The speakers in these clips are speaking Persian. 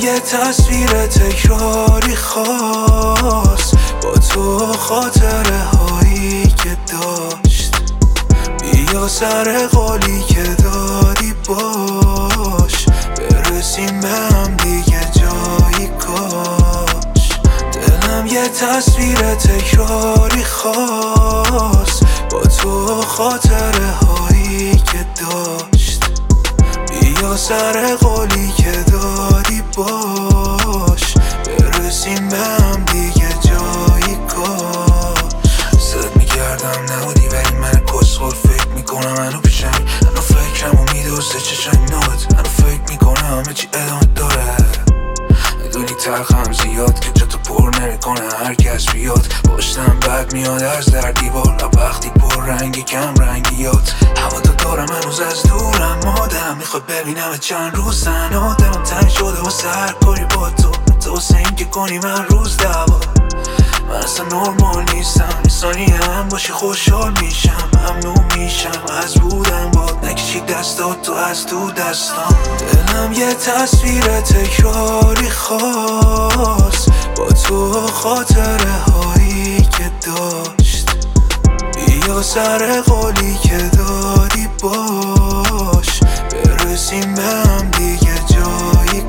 یه تصویر تکراری خواست با تو خاطره هایی که داشت. بیا سر قولی که دادی باش، برسیم به هم دیگه جایی کاش. دلم یه تصویر تکراری خواست با تو خاطره هایی که داشت. بیا سر قولی که دادی باش، برسیم به هم دیگه جایی کاش. زد میگردم نبودی ولی من کسخور فکر میکنم منو پیشم. منو فکرمو میدوسته چشمات، منو فکر میکنم همه چی ادامه داره. میدونی تلخم زیاد که جاتو پر نمیکنه هر کس بیاد. پشتم بد میاد از در دیوار، وقتی پر رنگی کم رنگیات. هوا تو دارم هنوز از دورم، مادم میخواد ببینم چند روز تنها. دلم تنگ شده و سر کاری با تو واسه این که کنی من روز دوا. من اصلا نرمال نیستم، ثانیه هم باشی خوشحال میشم، ممنون میشم از بودم باد. نکشی دستات تو از تو دستام. دلم یه تصویر تکراری خواست با تو خاطره هایی که داشت. بیا سر قولی که دادی باش، برسیم به هم دیگه جایی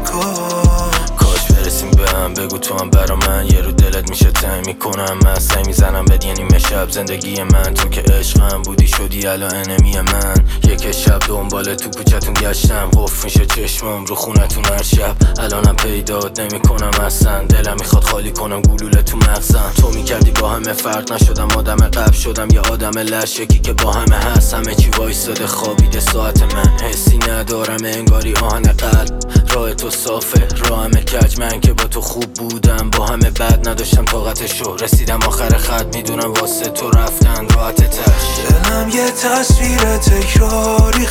کاش. برسیم به هم، بگو تو هم برا من یه رو دلت میشه تنگ میکنم. من سعی میزنم بد یه نیمه شب زندگی من، تو که عشقم بودی شدی الان انمی من. یک شب دنبال تو کوچتون گشتم، قفل میشه چشمم رو خونتون هر شب. الانم پیدات نمیکنم اصلا، دلم میخواد خالی کنم گلوله تو مغزم. تو میکردی با همه فرق نشدم، آدم قبل شدم یه آدم لشکی که با همه هست. همه چی وایساده خوابیده ساعت من، حسی ندارم انگاری آهن قلب. راه تو صافه راه همه کج، من که با تو خوب بودم با همه بد نداشتم طاقتشو. رسیدم آخر خط میدونم واسه تو رفتن راحت تش. دلم یه تصویر تکراری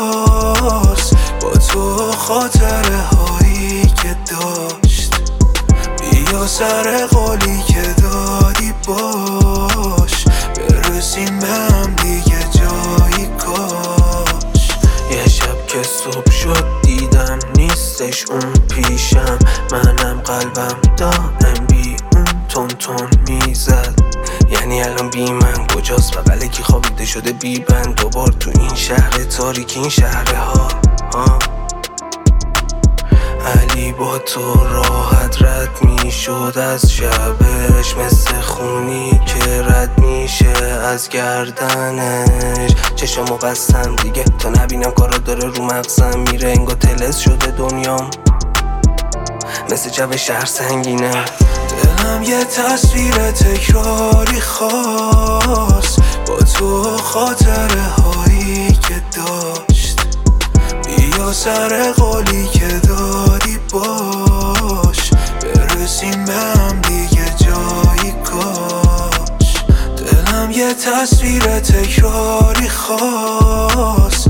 خواست با تو خاطره هایی که داشت. بیا سر قولی که دادی باش، برسیم به هم دیگه جایی کاش. یه شب که صبح شد دیدم نیستش اون پیشم، منم قلبم دائم بی اون تون میزد. یعنی الان بی من کجاست؟ بغل کی خوابیده شده بی بند دوبار تو این شهر تاریک، این شهرها. علی با تو راحت رد میشد از شبش، مثل خونی که رد میشه از گردنش. چشمو بستم دیگه تا نبینم کارا داره رو مغزم میره، انگار تلس شده دنیام مثل جو شهر سنگینه. دلم یه تصویر تکراری خواست با تو خاطره هایی که داشت. بیا سر قولی که دادی باش، برسیم به هم دیگه جایی کاش. دلم یه تصویر تکراری خواست